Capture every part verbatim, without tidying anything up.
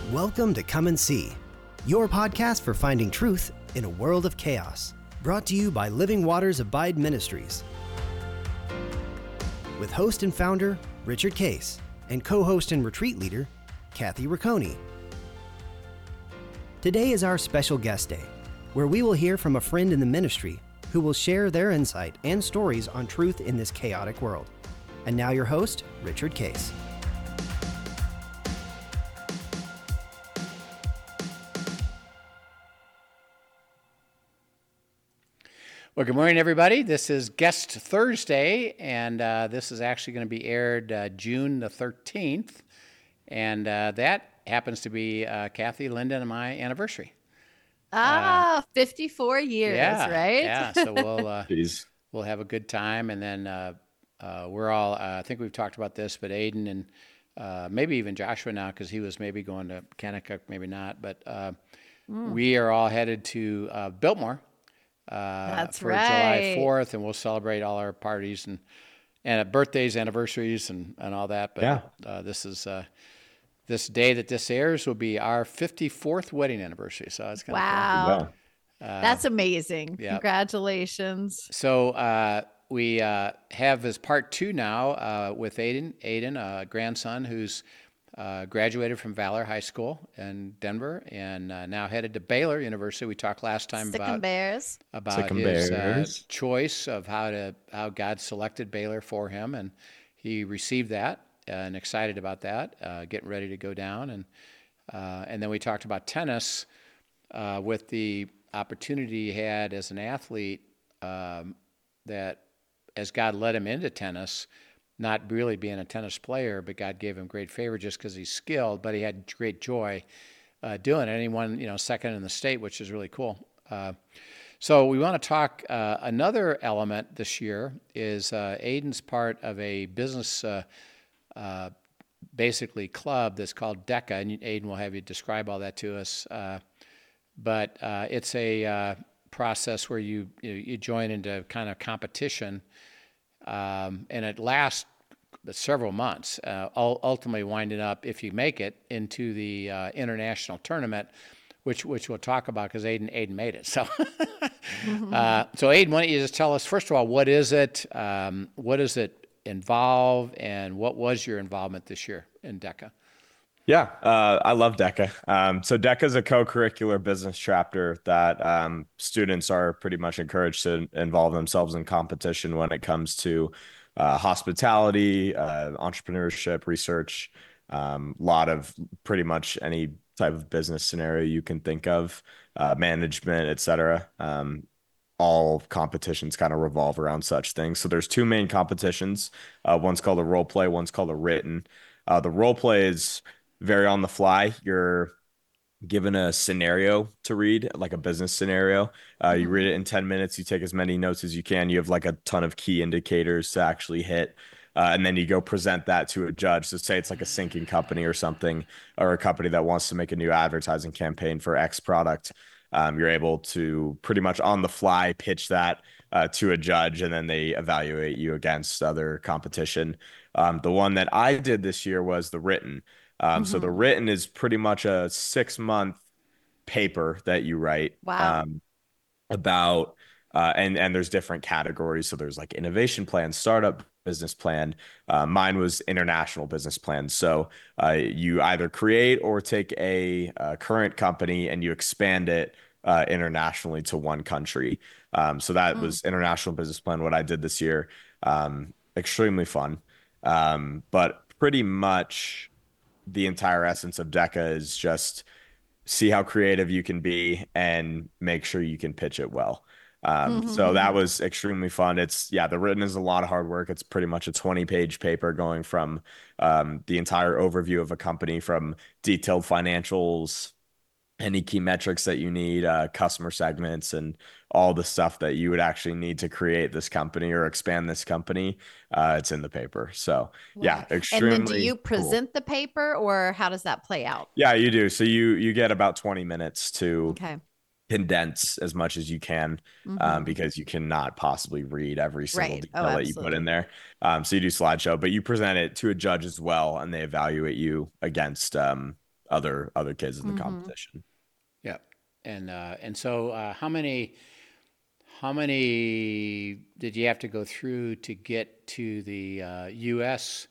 Welcome to Come and See, your podcast for finding truth in a world of chaos. Brought to you by Living Waters Abide Ministries. With host and founder, Richard Case, and co-host and retreat leader, Kathy Ricconi. Today is our special guest day, where we will hear from a friend in the ministry who will share their insight and stories on truth in this chaotic world. And now your host, Richard Case. Well, good morning, everybody. This is Guest Thursday, and uh, this is actually going to be aired uh, June the thirteenth, and uh, that happens to be uh, Kathy, Linda, and my anniversary. Ah, uh, fifty-four years, yeah, right? Yeah, so we'll uh, we'll have a good time, and then uh, uh, we're all, uh, I think we've talked about this, but Aiden and uh, maybe even Joshua now, because he was maybe going to Kennecott, maybe not, but uh, mm. we are all headed to uh, Biltmore. Uh, That's for right. July fourth, and we'll celebrate all our parties and and uh, birthdays, anniversaries, and, and all that. But yeah. uh, this is uh, this day that this airs will be our fifty-fourth wedding anniversary. So it's kind wow, of cool. Uh, that's amazing! Yeah. Congratulations. So uh, we uh, have as part two now uh, with Aiden, Aiden, a grandson who's Uh, graduated from Valor High School in Denver and uh, now headed to Baylor University. We talked last time Sick about and Bears. about Sick and his Bears. Uh, choice of how to how God selected Baylor for him, and he received that uh, and excited about that. Uh, getting ready to go down, and uh, and then we talked about tennis uh, with the opportunity he had as an athlete um, that as God led him into tennis. Not really being a tennis player, but God gave him great favor just because he's skilled, but he had great joy uh, doing it. And he won, you know, second in the state, which is really cool. Uh, so we want to talk, uh, another element this year is uh, Aiden's part of a business, uh, uh, basically club that's called DECA, and Aiden will have you describe all that to us. Uh, but uh, it's a uh, process where you, you, you join into kind of competition. Um, and it lasts several months, uh, ultimately winding up, if you make it, into the uh, international tournament, which which we'll talk about because Aiden Aiden made it. So, mm-hmm. uh, so Aiden, why don't you just tell us first of all, what is it? Um, what does it involve, and what was your involvement this year in DECA? Yeah, uh, I love DECA. Um, so DECA is a co-curricular business chapter that um, students are pretty much encouraged to involve themselves in competition when it comes to uh, hospitality, uh, entrepreneurship, research, a um, lot of pretty much any type of business scenario you can think of, uh, management, et cetera. Um, all competitions kind of revolve around such things. So there's two main competitions. Uh, one's called a role play, one's called a written. Uh, the role play is very on the fly. You're given a scenario to read, like a business scenario. Uh, mm-hmm. You read it in ten minutes. You take as many notes as you can. You have like a ton of key indicators to actually hit. Uh, and then you go present that to a judge. So say it's like a sinking company or something, or a company that wants to make a new advertising campaign for X product. Um, you're able to pretty much on the fly pitch that uh, to a judge, and then they evaluate you against other competition. Um, the one that I did this year was the written. Um, mm-hmm. So the written is pretty much a six month paper that you write. Wow. Um, about, uh, and, and there's different categories. So there's like innovation plan, startup business plan. Uh, mine was international business plan. So uh, you either create or take a, a current company and you expand it uh, internationally to one country. Um, so that mm. was international business plan, what I did this year. Um, extremely fun. Um, but pretty much the entire essence of DECA is just see how creative you can be and make sure you can pitch it well. Um, mm-hmm. So that was extremely fun. It's yeah, the written is a lot of hard work. It's pretty much a twenty page paper going from um, the entire overview of a company, from detailed financials, any key metrics that you need, uh, customer segments, and all the stuff that you would actually need to create this company or expand this company. Uh, it's in the paper. So wow. yeah, extremely. And then do you present cool. the paper, or how does that play out? Yeah, you do. So you you get about twenty minutes to okay. condense as much as you can, mm-hmm. um, because you cannot possibly read every single right. detail oh, that you put in there. Um, so you do slideshow, but you present it to a judge as well, and they evaluate you against um, other other kids in the Mm-hmm. competition. Yeah. And uh, and so uh, how many how many did you have to go through to get to the uh, U S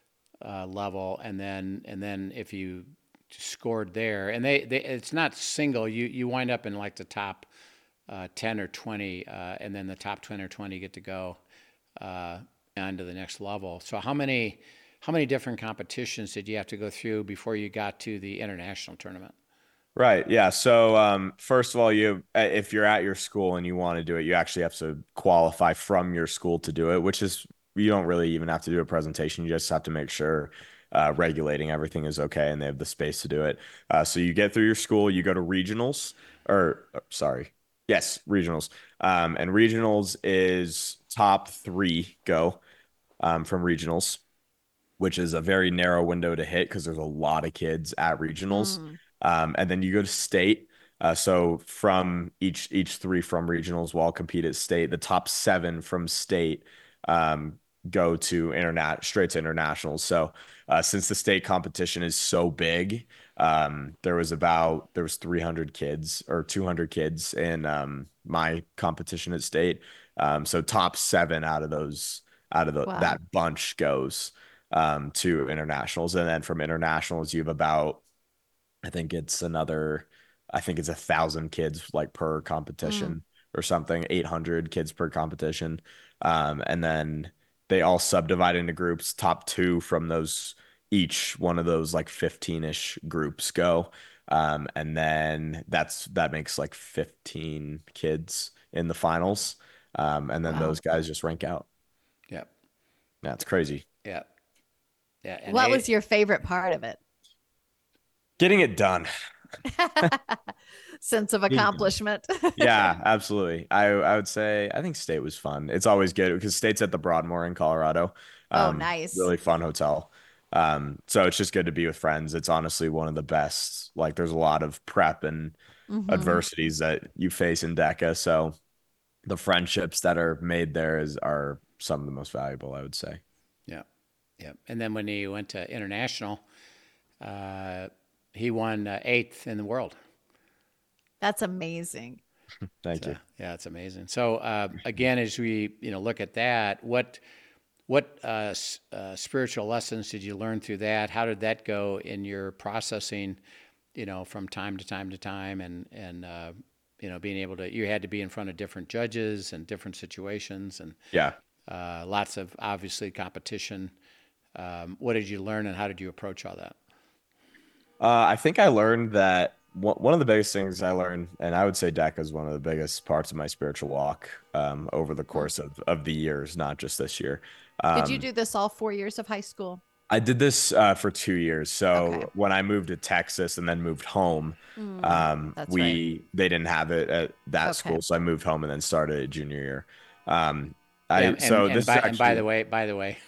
uh, level, and then and then if you scored there, and they, they it's not single, you you wind up in like the top uh, ten or twenty, uh, and then the top ten or twenty get to go uh, on to the next level. So how many how many different competitions did you have to go through before you got to the international tournament? Right. Yeah. So, um, first of all, you, uh, if you're at your school and you want to do it, you actually have to qualify from your school to do it, which is, you don't really even have to do a presentation. You just have to make sure, uh, regulating everything is okay and they have the space to do it. Uh, so you get through your school, you go to regionals or, uh, sorry. Yes, regionals. Um, and regionals is top three go, um, from regionals, which is a very narrow window to hit because there's a lot of kids at regionals. Mm. Um, and then you go to state. Uh, so from each each three from regionals will all compete at state. The top seven from state um, go to internet straight to internationals. So uh, since the state competition is so big, um, there was about there was three hundred kids or two hundred kids in um, my competition at state. Um, so top seven out of those out of the, Wow. that bunch goes um, to internationals. And then from internationals, you have about, I think it's another, I think it's a thousand kids like per Mm. competition or something, eight hundred kids per competition. Um, and then they all subdivide into groups. Top two from those, each one of those like fifteen ish groups go. Um, and then that's, that makes like fifteen kids in the finals. Um, and then Wow. those guys just rank out. Yeah. That's crazy. Yeah. Yeah. And What was they, your favorite part of it? Getting it done. Sense of Getting it done. accomplishment. Yeah, absolutely. I I would say I think state was fun. It's always good because state's at the Broadmoor in Colorado. Oh, Um, nice. really fun hotel. Um, so it's just good to be with friends. It's honestly one of the best. Like there's a lot of prep and Mm-hmm. adversities that you face in DECA. So the friendships that are made there is are some of the most valuable, I would say. yeah. Yeah. And then when he went to international, uh, he won uh, eighth in the world. That's amazing. Thank So you. yeah, it's amazing. So uh, again, as we you know look at that, what what uh, s- uh, spiritual lessons did you learn through that? How did that go in your processing? You know, from time to time to time, and and uh, you know, being able to you had to be in front of different judges and different situations, and Yeah. uh, lots of obviously competition. Um, what did you learn, and how did you approach all that? Uh, I think I learned that one one of the biggest things I learned, and I would say DECA is one of the biggest parts of my spiritual walk um, over the Mm. course of, of the years, not just this year. Did you Um, do this all four years of high school? I did this uh, for two years. Okay. So when I moved to Texas and then moved home, Mm, um, that's right. we they didn't have it at that Okay. school, so I moved home and then started at junior year. Um, Yeah, I and so and this is by and by actually the way, by the way,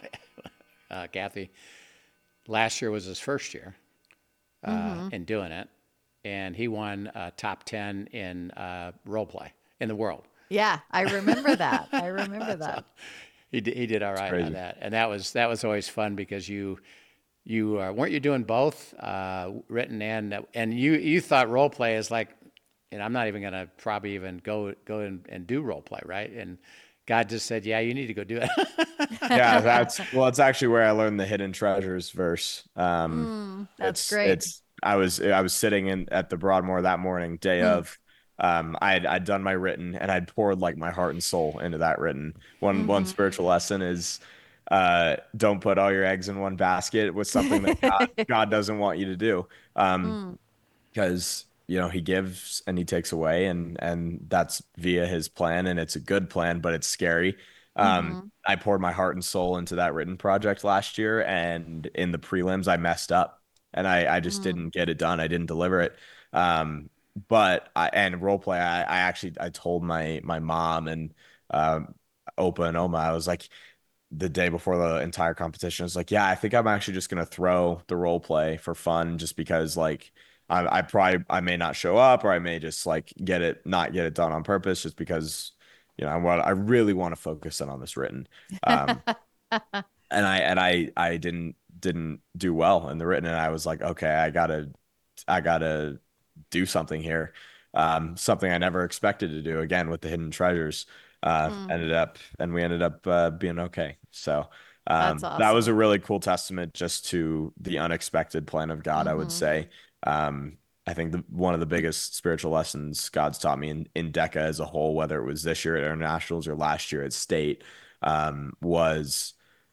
uh, Kathy, last year was his first year uh, Mm-hmm. in doing it, and he won uh, top ten in uh, role play in the world. Yeah, I remember that. I remember So that. he did, he did all it's right on crazy. that, and that was that was always fun because you you uh, weren't you doing both uh, written and and you you thought role play is like, and I'm not even gonna probably even go go and, and do role play, right? And God just said, yeah, you need to go do Yeah, it. that's well, it's actually where I learned the hidden treasures verse. Um, Mm, that's it's great. it's I was I was sitting in at the Broadmoor that morning, day Mm, of. Um, I'd I'd done my written and I'd poured like my heart and soul into that written. One one mm-hmm. spiritual lesson is uh don't put all your eggs in one basket with something that God God doesn't want you to do. Um, Mm, because you know he gives and he takes away and and that's via his plan and it's a good plan but it's scary. um mm-hmm. I poured my heart and soul into that written project last year and in the prelims I messed up and I I just Mm, didn't get it done. I didn't deliver it. um but I and role play I I actually I told my my mom and um Opa and Oma. I was like, the day before the entire competition, I was like, yeah, I think I'm actually just gonna throw the role play for fun, just because like I, I probably I may not show up or I may just like get it not get it done on purpose, just because you know I want I really want to focus in on this written. Um, and I and I I didn't didn't do well in the written, and I was like, okay, I gotta, I gotta do something here. Um, something I never expected to do again with the hidden treasures. Uh, Mm, ended up, and we ended up uh, being okay. So that's um, that was awesome. a really cool testament just to the unexpected plan of God, I would Hmm. say. Um, I think the, one of the biggest spiritual lessons God's taught me in, in DECA as a whole, whether it was this year at internationals or last year at state, um, was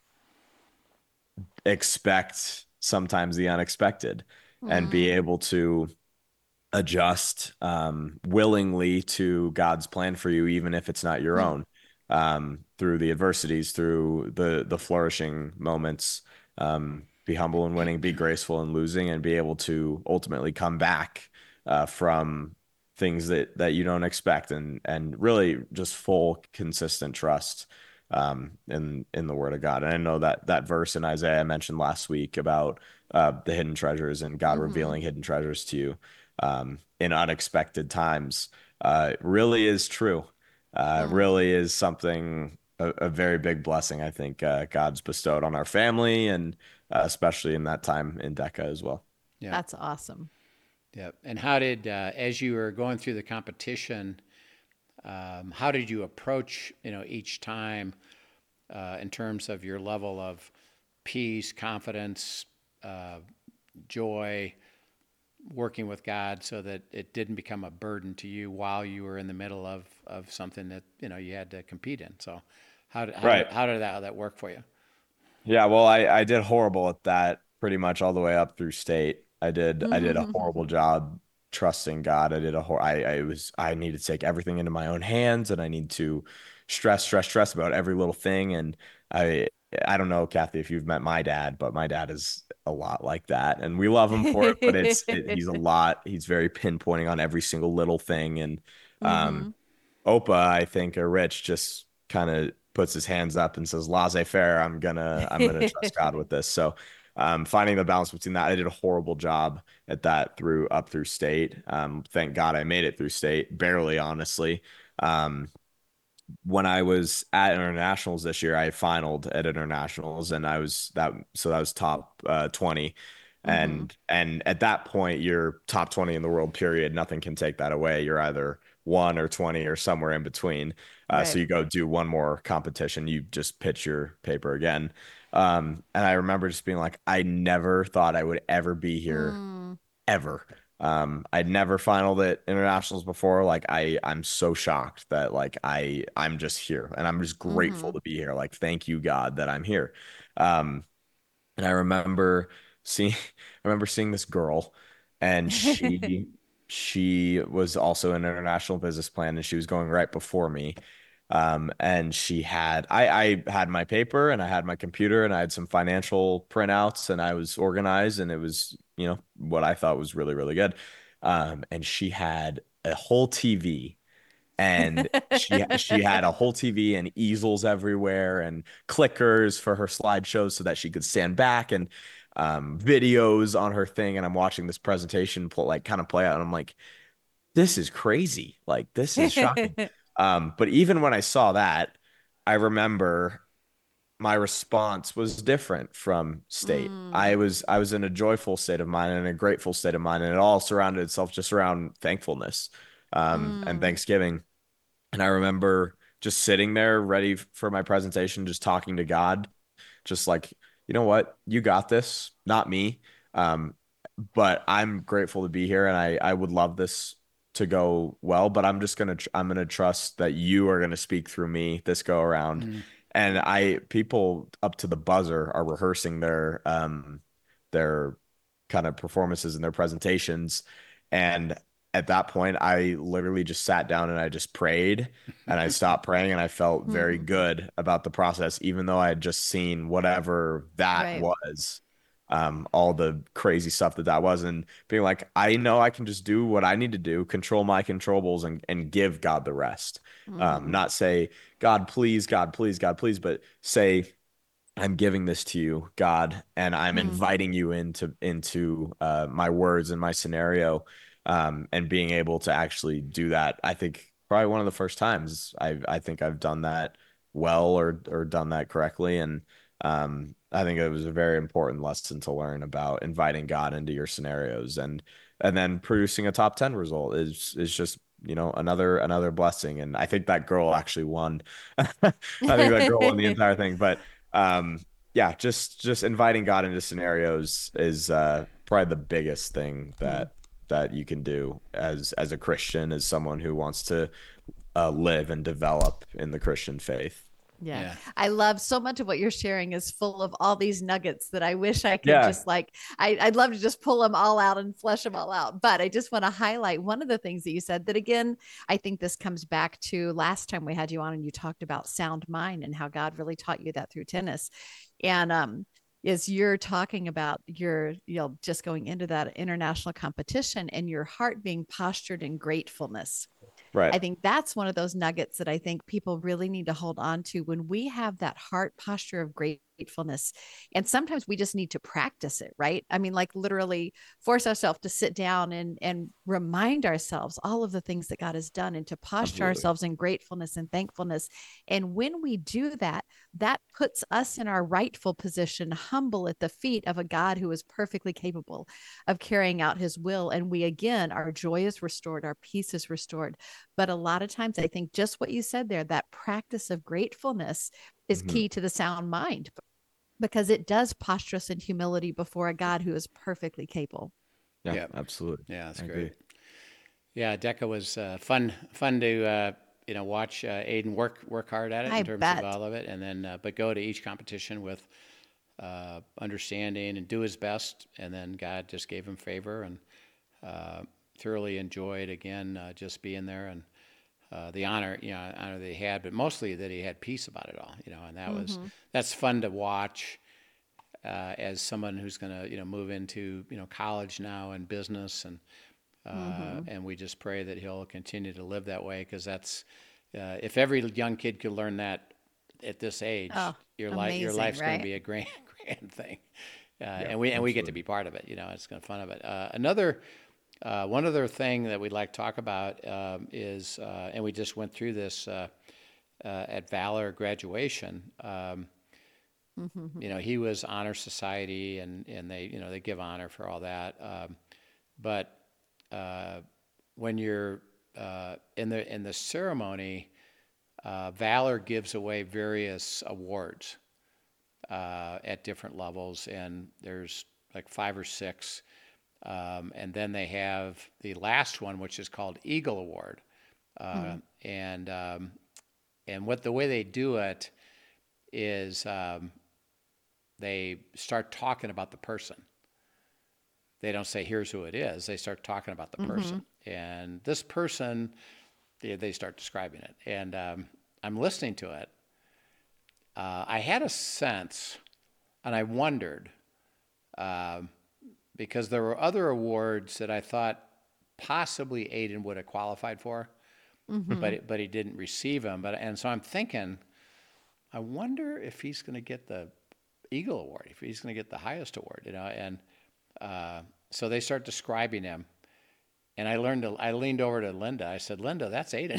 expect sometimes the unexpected and be Mm, able to adjust um, willingly to God's plan for you, even if it's not your mm, own, um, through the adversities, through the the flourishing moments. Um, be humble in winning, be graceful in losing, and be able to ultimately come back uh, from things that that you don't expect, and and really just full consistent trust um, in in the Word of God. And I know that that verse in Isaiah I mentioned last week about uh, the hidden treasures and God hmm. revealing hidden treasures to you um, in unexpected times uh, really is true. Uh, Mm. really is something a, a very big blessing. I think uh, God's bestowed on our family and uh, especially in that time in DECA as well. Yeah. That's awesome. Yeah. And how did, uh, as you were going through the competition, um, how did you approach, you know, each time uh, in terms of your level of peace, confidence, uh, joy, working with God, so that it didn't become a burden to you while you were in the middle of, of something that you know you had to compete in. So, how did, how did, Right. how did that, how that work for you? Yeah, well, I I did horrible at that pretty much all the way up through state. I did I did a horrible job trusting God. I did a hor I I was I needed to take everything into my own hands and I need to stress stress stress about every little thing and I I don't know, Kathy, if you've met my dad, but my dad is a lot like that and we love him for it, but it's it, he's a lot. He's very pinpointing on every single little thing and um Hmm. Opa, I think, or Rich just kind of puts his hands up and says, laissez-faire, I'm gonna I'm gonna trust God with this. So um, finding the balance between that, I did a horrible job at that through up through state. Um, thank God I made it through state, barely, honestly. Um, when I was at internationals this year, I finaled at internationals and I was that so that was top uh, twenty. Hmm. And and at that point, you're top twenty in the world, period. Nothing can take that away. You're either one or twenty or somewhere in between. Uh, so Right. you go do one more competition, you just pitch your paper again. Um, and I remember just being like, I never thought I would ever be here Mm, ever. Um, I'd never finaled at internationals before. Like I, I'm so shocked that like I, I'm just here and I'm just grateful hmm. to be here. Like, thank you, God, that I'm here. Um, and I remember seeing, I remember seeing this girl, and she, she was also an international business plan, and she was going right before me. Um, and she had, I, I had my paper and I had my computer and I had some financial printouts and I was organized and it was, you know, what I thought was really, really good. Um, and she had a whole T V and she she had a whole T V and easels everywhere and clickers for her slideshows so that she could stand back and um, videos on her thing. And I'm watching this presentation pl- like kind of play out, and I'm like, this is crazy. Like this is shocking. Um, but even when I saw that, I remember my response was different from state. Mm, I was I was in a joyful state of mind and a grateful state of mind, and it all surrounded itself just around thankfulness um, and mm. Thanksgiving. And I remember just sitting there ready for my presentation, just talking to God, just like, you know what, you got this, not me. Um, but I'm grateful to be here and I, I would love this to go well, but I'm just gonna, I'm gonna trust that you are gonna speak through me this go around. Mm. And I, people up to the buzzer are rehearsing their, um, their kind of performances and their presentations. And at that point, I literally just sat down and I just prayed and I stopped praying and I felt very Mhm. good about the process, even though I had just seen whatever that Right. was, um, all the crazy stuff that that was, and being like, I know I can just do what I need to do, control my controllables, and and give God the rest. Um, Hmm. not say, God, please, God, please, God, please, but say, I'm giving this to you, God, and I'm Mm. inviting you into into uh, my words and my scenario, um, and being able to actually do that. I think probably one of the first times I I think I've done that well or or done that correctly, and um, I think it was a very important lesson to learn about inviting God into your scenarios, and and then producing a top ten result is is just, you know, another another blessing. And I think that girl actually won. I think that girl won the entire thing. But um, yeah, just just inviting God into scenarios is uh, probably the biggest thing that that you can do as as a Christian, as someone who wants to uh, live and develop in the Christian faith. Yeah. Yeah. I love so much of what you're sharing is full of all these nuggets that I wish I could Yeah. just like, I, I'd love to just pull them all out and flesh them all out. But I just want to highlight one of the things that you said that, again, I think this comes back to last time we had you on and you talked about sound mind and how God really taught you that through tennis. And, um, is you're talking about your, you know, just going into that international competition and your heart being postured in gratefulness. Right. I think that's one of those nuggets that I think people really need to hold on to when we have that heart posture of gratefulness. And sometimes we just need to practice it, right? I mean, like literally force ourselves to sit down and, and remind ourselves all of the things that God has done and to posture Absolutely. ourselves in gratefulness and thankfulness. And when we do that, that puts us in our rightful position, humble at the feet of a God who is perfectly capable of carrying out his will. And we, again, our joy is restored, our peace is restored. But a lot of times, I think just what you said there, that practice of gratefulness is Mhm. key to the sound mind because it does posture us in humility before a God who is perfectly capable. Yeah, Yeah. absolutely. Yeah, that's I great. agree. Yeah, DECA was uh, fun fun to uh, you know watch uh, Aiden work work hard at it I in terms bet. of all of it, and then uh, but go to each competition with uh, understanding and do his best, and then God just gave him favor and uh, thoroughly enjoyed again uh, just being there and uh, the honor you know honor that he had, but mostly that he had peace about it all, you know, and that was Mhm. that's fun to watch uh, as someone who's going to you know move into you know college now and business and. Uh, Mhm. and we just pray that he'll continue to live that way because that's uh, if every young kid could learn that at this age, Oh, your life your amazing, life's going right? to be a grand grand thing, uh, Yeah, and we and we get to absolutely. be part of it. You know, it's kind of fun of it. Uh, another uh, one other thing that we'd like to talk about um, is, uh, and we just went through this uh, uh, at Valor graduation. Um, Mhm. you know, he was honor society, and and they you know they give honor for all that, um, but uh, when you're uh, in the in the ceremony, uh, Valor gives away various awards uh, at different levels, and there's like five or six, um, and then they have the last one, which is called Eagle Award, uh, Mhm. and um, and what the way they do it is um, they start talking about the person. They don't say, here's who it is. They start talking about the person. Mhm. And this person, they, they start describing it. And um, I'm listening to it. Uh, I had a sense, and I wondered, um, because there were other awards that I thought possibly Aiden would have qualified for, Mhm. but it, but he didn't receive them. But and so I'm thinking, I wonder if he's going to get the Eagle Award, if he's going to get the highest award, you know. And uh, so they start describing him, and I learned. To, I leaned over to Linda. I said, "Linda, that's Aiden."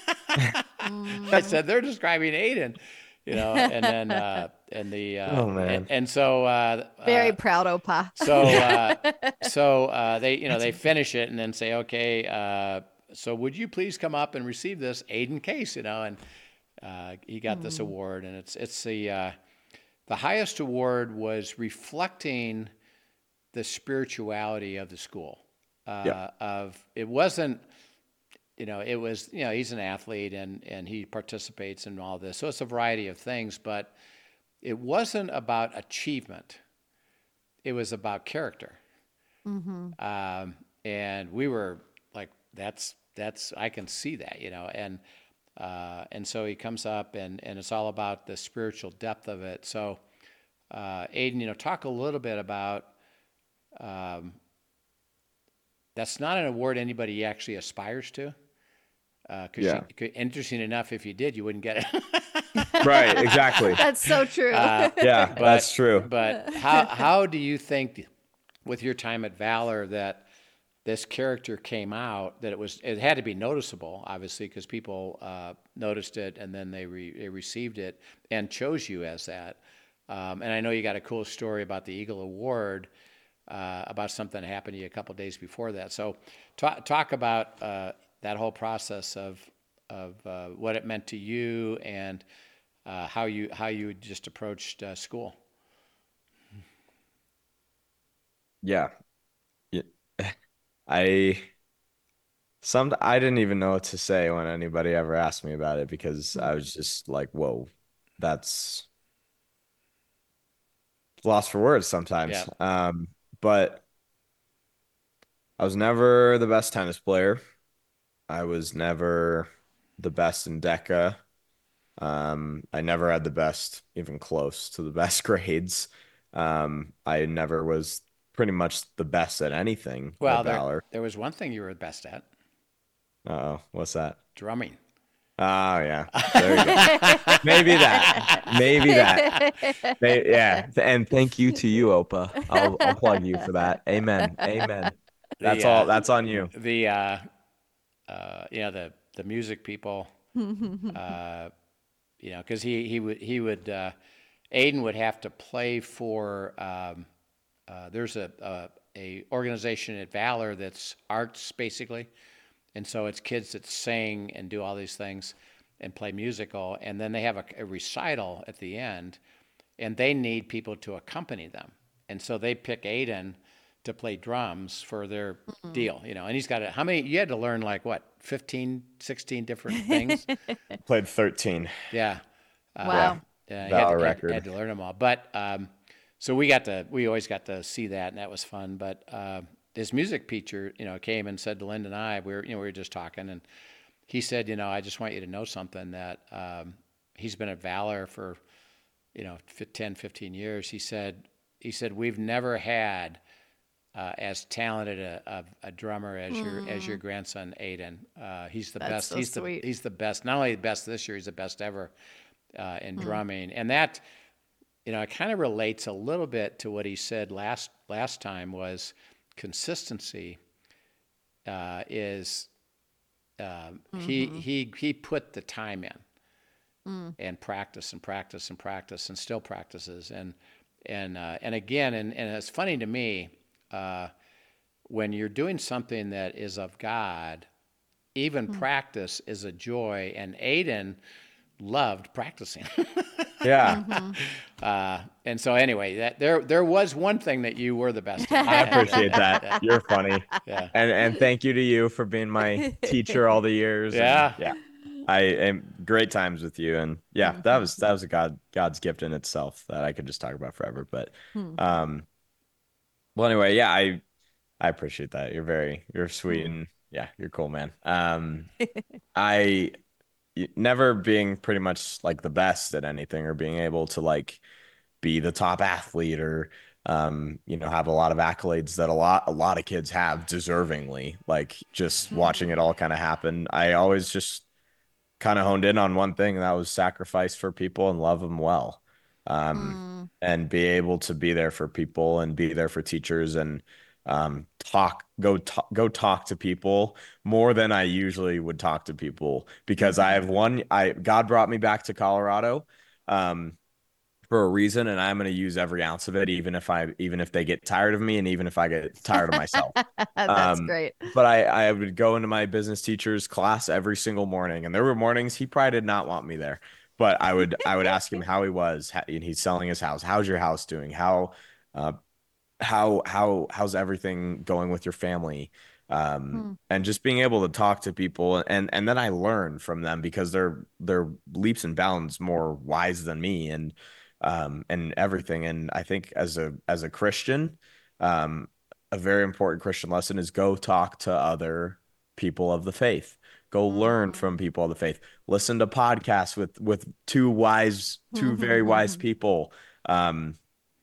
I said, "They're describing Aiden," you know. And then uh, and the uh, Oh, and, man. and so uh, Very uh, proud, Opa. so uh, so uh, they you know they finish it and then say, "Okay, uh, so would you please come up and receive this Aiden Case?" You know, and uh, he got this Mm. award, and it's it's the uh, the highest award was reflecting the spirituality of the school. Uh, Yep. of it wasn't, you know, it was, you know, he's an athlete and and he participates in all this, so it's a variety of things, but it wasn't about achievement. It was about character, Mhm. um, and we were like, that's that's I can see that, you know, and uh, and so he comes up and and it's all about the spiritual depth of it. So, uh, Aiden, you know, talk a little bit about. Um, That's not an award anybody actually aspires to. Because Yeah. you, interesting enough, if you did, you wouldn't get it. Right. Exactly. That's so true. Uh, Yeah, but that's true. but how how do you think, with your time at Valor, that this character came out? That it was it had to be noticeable, obviously, because people uh, noticed it and then they re, they received it and chose you as that. Um, and I know you got a cool story about the Eagle Award, uh, about something that happened to you a couple of days before that. So talk, talk about uh, that whole process of, of uh, what it meant to you and uh, how you how you just approached uh, school. Yeah. Yeah. I some I didn't even know what to say when anybody ever asked me about it because I was just like, whoa, that's lost for words sometimes. Yeah. Um, but I was never the best tennis player. I was never the best in DECA. Um, I never had the best, even close to the best grades. Um, I never was pretty much the best at anything at Well, there Valor. there was one thing you were best at: Uh-oh, what's that? drumming. Oh yeah, there you go. Maybe that. Maybe that. May- yeah. And thank you to you, Opa. I'll I'll plug you for that. Amen. Amen. That's The all. uh, That's on you. the uh, uh, you know the the music people, uh, you know, because he he would he would uh, Aiden would have to play for. Um, uh, there's a, a a organization at Valor that's arts basically, and so it's kids that sing and do all these things and play musical, and then they have a, a recital at the end, and they need people to accompany them, and so they pick Aiden to play drums for their deal, you know, and he's got it. How many, you had to learn like what, fifteen, sixteen different things? Played thirteen. Yeah. Wow. Yeah, he had, Valor to, had, record. had to learn them all. But um, so we got to, we always got to see that, and that was fun. But uh, this music teacher, you know, came and said to Linda and I, we were, you know, we were just talking, and he said, you know, I just want you to know something that um, he's been at Valor for, you know, ten, fifteen years. He said, he said, we've never had uh, as talented a, a, a drummer as mm. your as your grandson Aiden. Uh, he's the That's best. So he's sweet. the he's the best. Not only the best this year, he's the best ever uh, in mm. drumming. And that, you know, it kind of relates a little bit to what he said last last time was consistency. Uh, is uh, mm-hmm. he he he put the time in mm. and practice and practice and practice and still practices and and uh, and again and and it's funny to me. Uh, when you're doing something that is of God, even mm. practice is a joy. And Aiden loved practicing. Yeah. Mm-hmm. Uh, and so anyway, that there there was one thing that you were the best at. I appreciate that. Yeah. You're funny. Yeah. And and thank you to you for being my teacher all the years. Yeah. And yeah. I am great times with you. And yeah, mm-hmm. that was that was a God God's gift in itself that I could just talk about forever. But mm-hmm. um well anyway, yeah, I I appreciate that. You're very you're sweet mm-hmm. and yeah, you're cool, man. Um I never being pretty much like the best at anything or being able to like be the top athlete or um you know have a lot of accolades that a lot a lot of kids have deservingly, like just mm-hmm. watching it all kind of happen. I always just kind of honed in on one thing, and that was sacrifice for people and love them well, um mm. and be able to be there for people and be there for teachers and um talk go talk go talk to people more than I usually would talk to people, because mm-hmm. I have one I God brought me back to Colorado um for a reason, and I'm going to use every ounce of it, even if I even if they get tired of me and even if I get tired of myself. That's um, great. But I I would go into my business teacher's class every single morning, and there were mornings he probably did not want me there, but I would I would ask him how he was, and he's selling his house. How's your house doing? How uh how how how's everything going with your family? Um hmm. And just being able to talk to people, and and then I learn from them because they're they're leaps and bounds more wise than me and um and everything. And I think as a as a Christian, um a very important Christian lesson is go talk to other people of the faith. Go mm-hmm. learn from people of the faith. Listen to podcasts with with two wise two mm-hmm. very wise people. um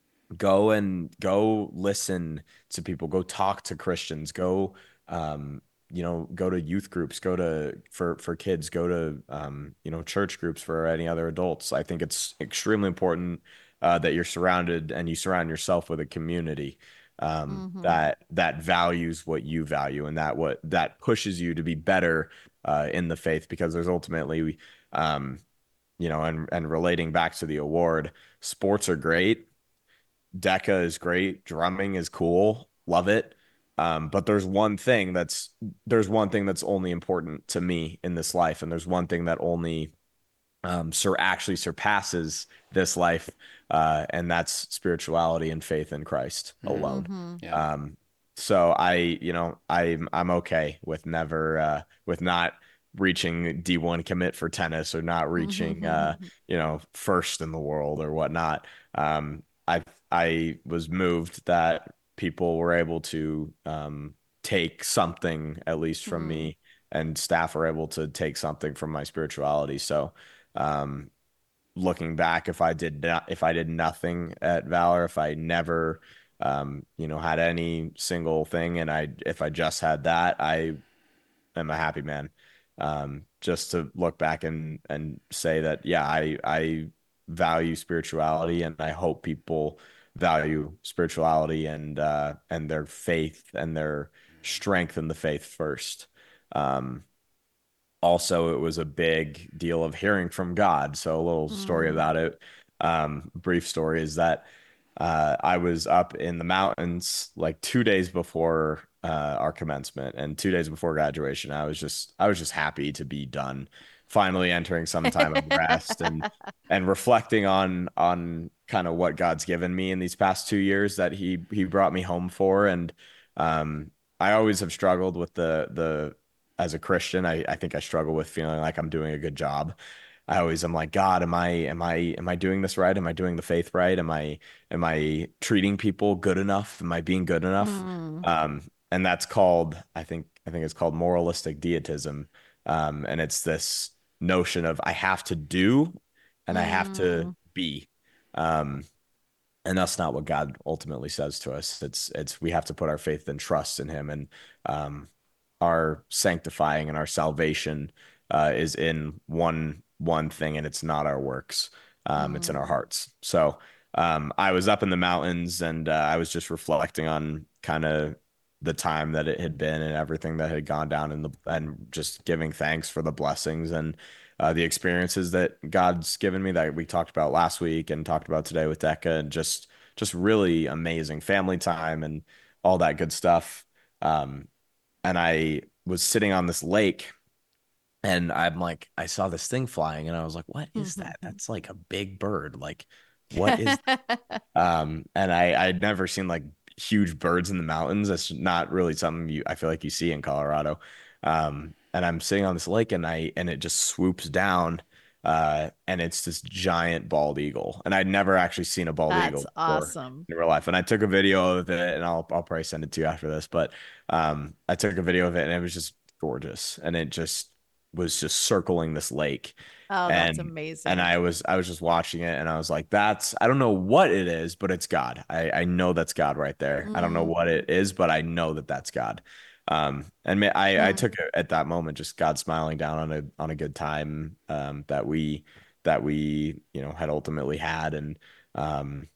Go and go listen to people, go talk to Christians, go, um, you know, go to youth groups, go to, for, for kids, go to, um, you know, church groups for any other adults. I think it's extremely important, uh, that you're surrounded and you surround yourself with a community, um, mm-hmm. that, that values what you value and that what, that pushes you to be better, uh, in the faith, because there's ultimately, um, you know, and, and relating back to the award, sports are great. Deca is great. Drumming is cool. Love it. Um, but there's one thing that's there's one thing that's only important to me in this life, and there's one thing that only um, sur actually surpasses this life, uh, and that's spirituality and faith in Christ alone. Mm-hmm. Yeah. Um, so I, you know, I'm I'm okay with never uh, with not reaching D one commit for tennis or not reaching uh, you know, first in the world or whatnot. Um, I I was moved that people were able to um, take something at least from Mm. me, and staff are able to take something from my spirituality. So um, looking back, if I did not, if I did nothing at Valor, if I never, um, you know, had any single thing, and I, if I just had that, I am a happy man. Um, just to look back and and say that, yeah, I I value spirituality, and I hope people value spirituality and uh, and their faith and their strength in the faith first. Um, Also, it was a big deal of hearing from God. So a little story Mm. about it, um, brief story is that uh, I was up in the mountains like two days before uh, our commencement and two days before graduation. I was just I was just happy to be done, finally entering some time of rest and and reflecting on on kind of what God's given me in these past two years that he he brought me home for. And um, I always have struggled with the the as a Christian, I, I think I struggle with feeling like I'm doing a good job. I always am like, God, am I am I am I doing this right? Am I doing the faith right? Am I am I treating people good enough? Am I being good enough? Mm. Um, and that's called, I think I think it's called moralistic dietism. Um, and it's this notion of I have to do and I have to Mm. be. Um, and that's not what God ultimately says to us. It's it's we have to put our faith and trust in Him, and um, our sanctifying and our salvation uh, is in one one thing, and it's not our works. Um, it's in our Mm. hearts. So um, I was up in the mountains, and uh, I was just reflecting on kind of the time that it had been and everything that had gone down in the and just giving thanks for the blessings and uh, the experiences that God's given me that we talked about last week and talked about today with Decca, and just just really amazing family time and all that good stuff. Um, and I was sitting on this lake, and I'm like, I saw this thing flying, and I was like, what is that? Mhm. That's like a big bird. Like, what is um, and I I'd never seen like huge birds in the mountains. That's not really something you I feel like you see in Colorado. Um, and I'm sitting on this lake, and I and it just swoops down, uh, and it's this giant bald eagle. And I'd never actually seen a bald That's eagle before awesome. in real life. And I took a video of it, and I'll I'll probably send it to you after this. But um, I took a video of it, and it was just gorgeous, and it just was just circling this lake, Oh, that's and and amazing. I was I was just watching it, and I was like, that's I don't know what it is, but it's God. I I know that's God right there. I don't know Mm. what it is, but I know that that's God. Um, and ma- I I Mm. took it at that moment, just God smiling down on a on a good time um that we that we you know had ultimately had, and um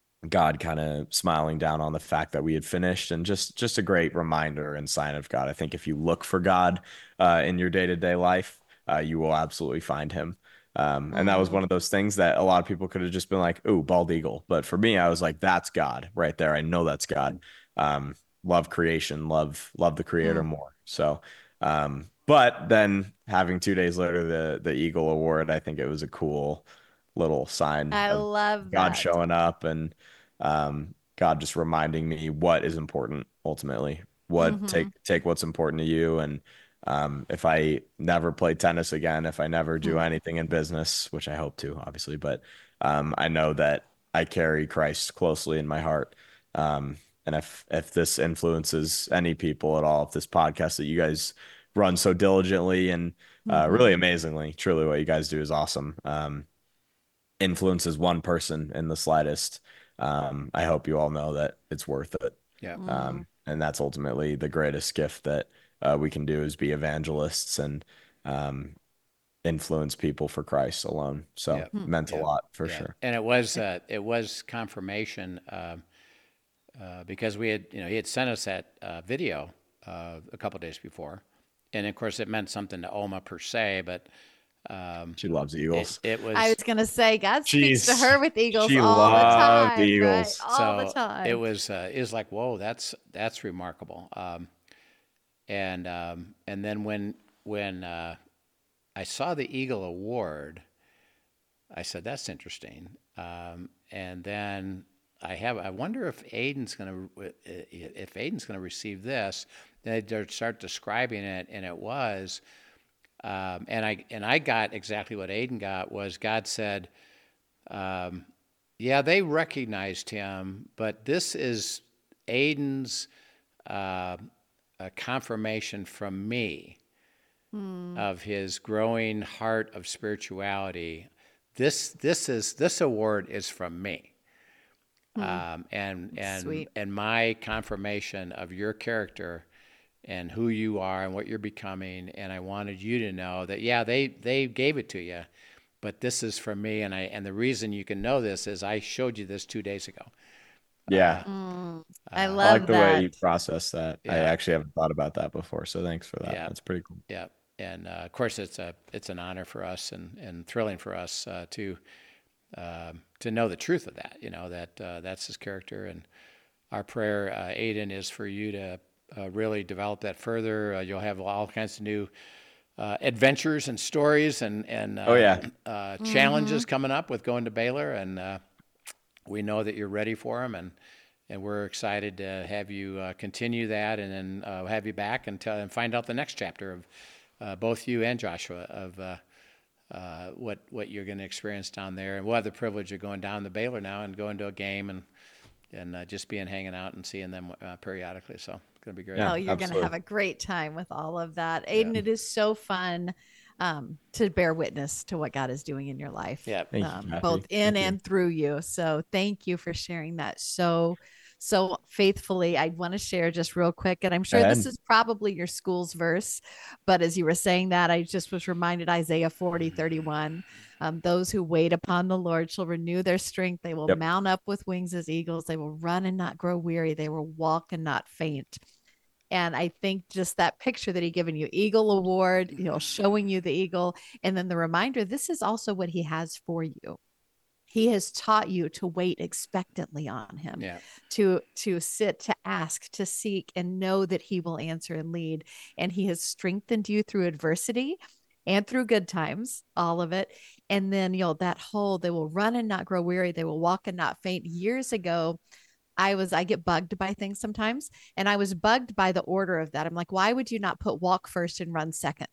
God kind of smiling down on the fact that we had finished, and just just a great reminder and sign of God. I think if you look for God uh, in your day-to-day life, uh, you will absolutely find him. Um, and that was Mm. one of those things that a lot of people could have just been like, "Ooh, bald eagle." But for me, I was like, "That's God right there. I know that's God." Um, love creation, love love the Creator Mm. more. So, um, but then having two days later the the Eagle Award, I think it was a cool little sign I of love God that. showing up, and um, God just reminding me what is important ultimately. What Mm-hmm. take take what's important to you. And um, if I never play tennis again, if I never do anything in business, which I hope to, obviously, but um, I know that I carry Christ closely in my heart. Um, and if if this influences any people at all, if this podcast that you guys run so diligently and uh, Mm-hmm. really amazingly, truly what you guys do is awesome. Um, influences one person in the slightest, um, I hope you all know that it's worth it. Yeah. Mm. Um, and that's ultimately the greatest gift that uh, we can do is be evangelists and um, influence people for Christ alone. So Yeah. Mm. meant a Yeah. lot for Yeah. sure. And it was uh, it was confirmation um, uh, because we had you know he had sent us that uh, video uh, a couple days before, and of course it meant something to Oma per se, but Um, She loves Eagles. it, it was. I was going to say, God speaks to She's- her with Eagles she all the loved time. Eagles. Right? All the so time. it was. Uh, it was like, whoa, that's that's remarkable. Um, and um, and then when when uh, I saw the Eagle Award, I said that's interesting. Um, and then I have. I wonder if Aiden's going to if Aiden's going to receive this. Then they start describing it, and it was. Um, and I and I got exactly what Aiden got was God said, um, yeah, they recognized him, but this is Aiden's uh, a confirmation from me Hmm. of his growing heart of spirituality. This this is this award is from me, Hmm. um, and and Sweet. and my confirmation of your character and who you are and what you're becoming. And I wanted you to know that, yeah, they, they gave it to you, but this is from me. And I, and the reason you can know this is I showed you this two days ago. Yeah. Mm, I Uh, love I like the that. way you process that. I Yeah. actually haven't thought about that before. So thanks for that. Yeah. That's pretty cool. Yeah. And uh, of course it's a, it's an honor for us and, and thrilling for us uh, to, uh, to know the truth of that, you know, that uh, that's his character. And our prayer, uh, Aiden, is for you to uh, really develop that further. Uh, you'll have all kinds of new uh, adventures and stories and, and uh, Oh, yeah. uh, challenges coming up with going to Baylor. And uh, we know that you're ready for them. And, and we're excited to have you uh, continue that and then uh, have you back and, tell, and find out the next chapter of uh, both you and Joshua of uh, uh, what, what you're going to experience down there. And we'll have the privilege of going down to Baylor now and going to a game and and uh, just being hanging out and seeing them uh, periodically. So it's going to be great. Yeah, Oh, you're going to absolutely. have a great time with all of that. Aiden, it is so fun um, to bear witness to what God is doing in your life, Yeah. Thank you, um, Kathy. both in Thank you. and through you. So thank you for sharing that so, so faithfully. I want to share just real quick, and I'm sure Go this ahead. is probably your school's verse, but as you were saying that, I just was reminded Isaiah forty, thirty-one. Um, those who wait upon the Lord shall renew their strength. They will Yep. mount up with wings as eagles. They will run and not grow weary. They will walk and not faint. And I think just that picture that he given you, Eagle Award, you know, showing you the eagle, and then the reminder, this is also what he has for you. He has taught you to wait expectantly on him, Yeah. to to sit, to ask, to seek, and know that he will answer and lead. And he has strengthened you through adversity and through good times, all of it. And then, you know, that whole, they will run and not grow weary. They will walk and not faint. Years ago, I was, I get bugged by things sometimes. And I was bugged by the order of that. I'm like, why would you not put walk first and run second?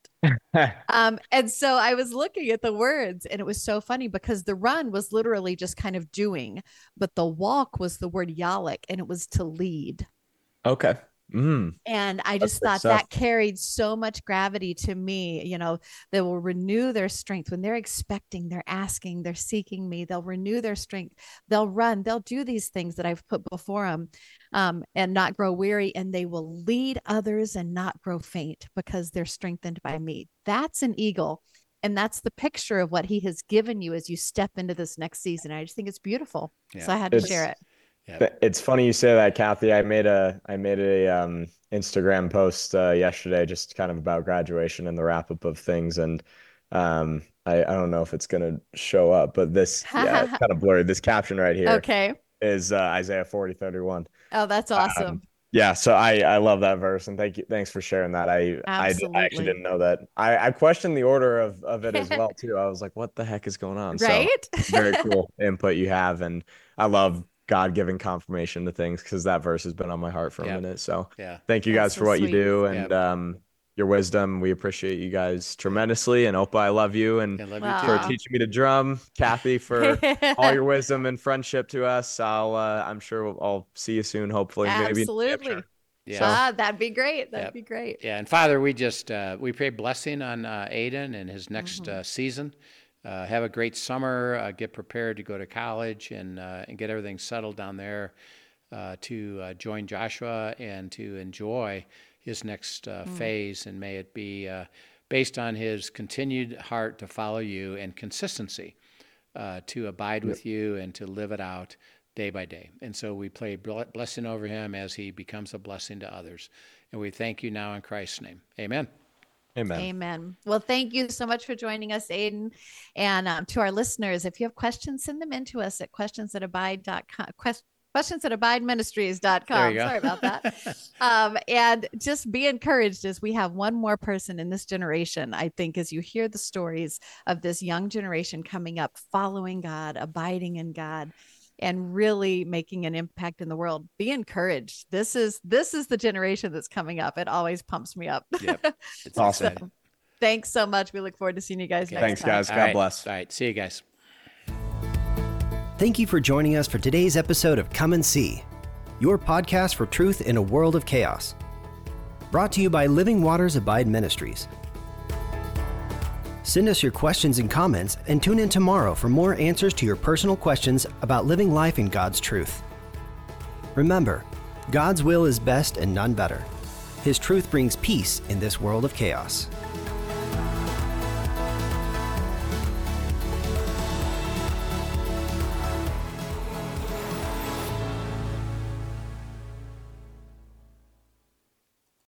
Um, and so I was looking at the words, and it was so funny because the run was literally just kind of doing, but the walk was the word yalik, and it was to lead. Okay. Mm. And I That's just good thought stuff. that carried so much gravity to me. You know, they will renew their strength when they're expecting, they're asking, they're seeking me. They'll renew their strength. They'll run. They'll do these things that I've put before them, um, and not grow weary. And they will lead others and not grow faint because they're strengthened by me. That's an eagle. And that's the picture of what he has given you as you step into this next season. I just think it's beautiful. Yeah. So I had to It's- share it. Yeah. It's funny you say that, Kathy. I made a I made a um, Instagram post uh, yesterday, just kind of about graduation and the wrap up of things. And um, I I don't know if it's gonna show up, but this yeah, it's kind of blurry. This caption right here Okay. is uh, Isaiah forty thirty-one. Oh, that's awesome. Yeah, so I I love that verse, and thank you thanks for sharing that. I I, I actually Absolutely. didn't know that. I I questioned the order of of it as well too. I was like, what the heck is going on? So Right? very cool input you have, and I love God giving confirmation to things because that verse has been on my heart for a Yeah. minute. So Yeah. thank you That's guys so for what sweet. you do and Yeah. um your wisdom. We appreciate you guys tremendously, and Opa, I love you, and I love Wow. you for too. teaching me to drum, Kathy for all your wisdom and friendship to us. I'll uh, I'm sure we'll, I'll see you soon, hopefully, maybe in New Absolutely. Hampshire. Yeah. So- Ah, that'd be great. That'd Yep. be great. Yeah, and Father, we just uh, we pray blessing on uh, Aiden and his next Mhm. uh, season. Uh, have a great summer. Uh, get prepared to go to college and uh, and get everything settled down there uh, to uh, join Joshua and to enjoy his next uh, phase. And may it be uh, based on his continued heart to follow you and consistency uh, to abide with you and to live it out day by day. And so we pray ble- blessing over him as he becomes a blessing to others. And we thank you now in Christ's name. Amen. Amen. Amen. Well, thank you so much for joining us, Aiden. And um, to our listeners, if you have questions, send them in to us at questions at abide dot com. Quest- questions at abide ministries dot com. Sorry about that. um, and just be encouraged as we have one more person in this generation. I think as you hear the stories of this young generation coming up, following God, abiding in God, and really making an impact in the world, be encouraged. This is this is the generation that's coming up. It always pumps me up. Yep. It's awesome. So, thanks so much. We look forward to seeing you guys okay. next Thanks, time. guys. God All right. bless. All right. See you guys. Thank you for joining us for today's episode of Come and See, your podcast for truth in a world of chaos. Brought to you by Living Waters Abide Ministries. Send us your questions and comments and tune in tomorrow for more answers to your personal questions about living life in God's truth. Remember, God's will is best and none better. His truth brings peace in this world of chaos.